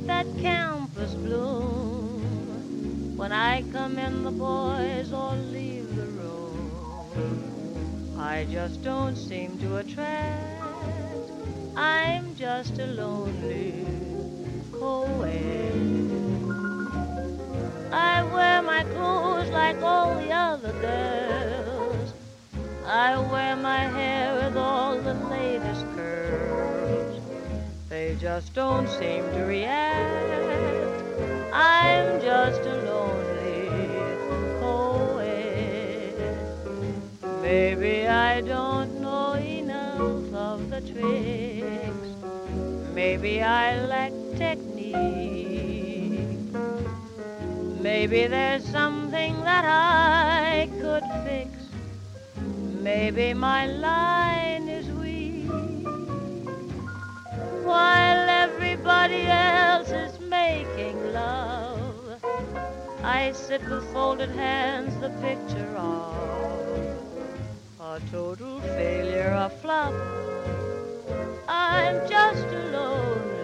that campus bloom. When I come in, the boys all leave the room. I just don't seem to attract. I'm just a lonely co-ed. I wear my clothes like all the other girls. I wear my hair with all the latest curls. They just don't seem to react. I'm just a lonely co-ed. Maybe I don't know enough of the tricks. Maybe I lack technique. Maybe there's something that I could fix. Maybe my line is weak. While everybody else is making love, I sit with folded hands, the picture of a total failure, a flop. I'm just alone.